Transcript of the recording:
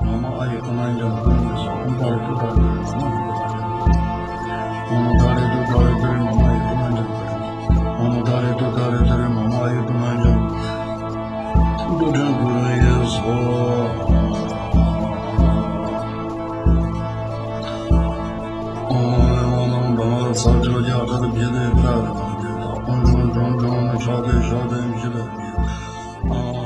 mama ayıkınayınca onu daredir mama ayıkınayınca onu daredir mama ayıkınayınca tutucu burayız o onun bana savcı yardım yedi ekler onun şadı bir şeyler